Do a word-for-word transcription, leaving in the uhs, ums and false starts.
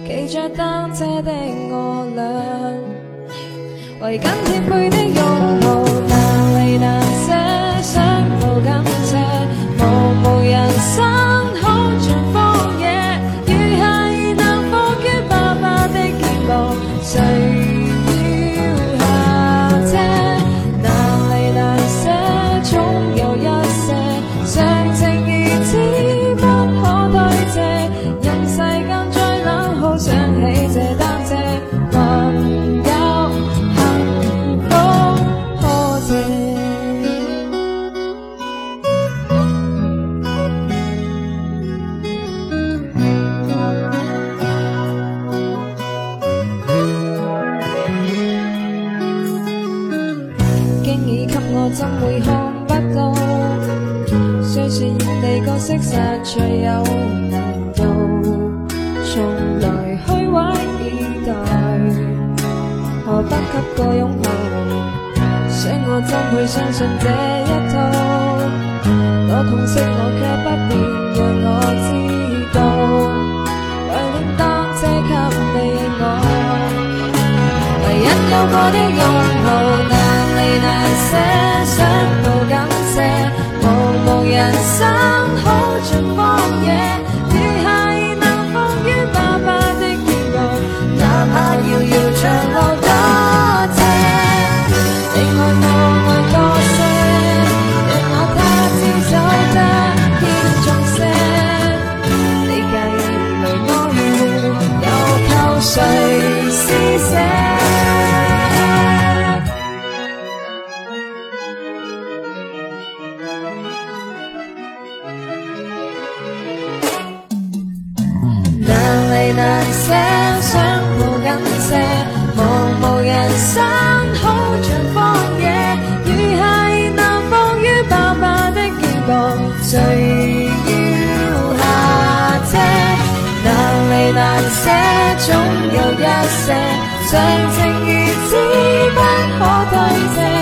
騎着單車的我倆，為緊貼背的擁抱，難離難捨，想抱緊這無無人生好像荒野，如孩兒能伏於爸爸的肩膊，誰要下車？難離難捨，總有一些常情如此不可推卸，任世間再冷酷，想起這單車，還有幸福可謝。經已給我怎會看不到？雖說演你角色實在有難度，從來虛懷以待，何不給個擁抱？想我怎會相信這一套？多痛惜我卻不便讓我知道，來輛單車給你我，唯一有過的擁抱，難離難捨，想抱緊些，無無人生好像荒野，如孩兒能伏於爸爸的肩膊，哪怕遙遙長路多謝，你愛我愛多些，讓我他朝走得偏重些，你介意淚我血，又靠誰施捨？難離難捨，想抱緊些，無無人生好像荒野，如孩兒能伏於爸爸的肩膊，誰要下車？難離難捨，總有一些常情如此不可推卸。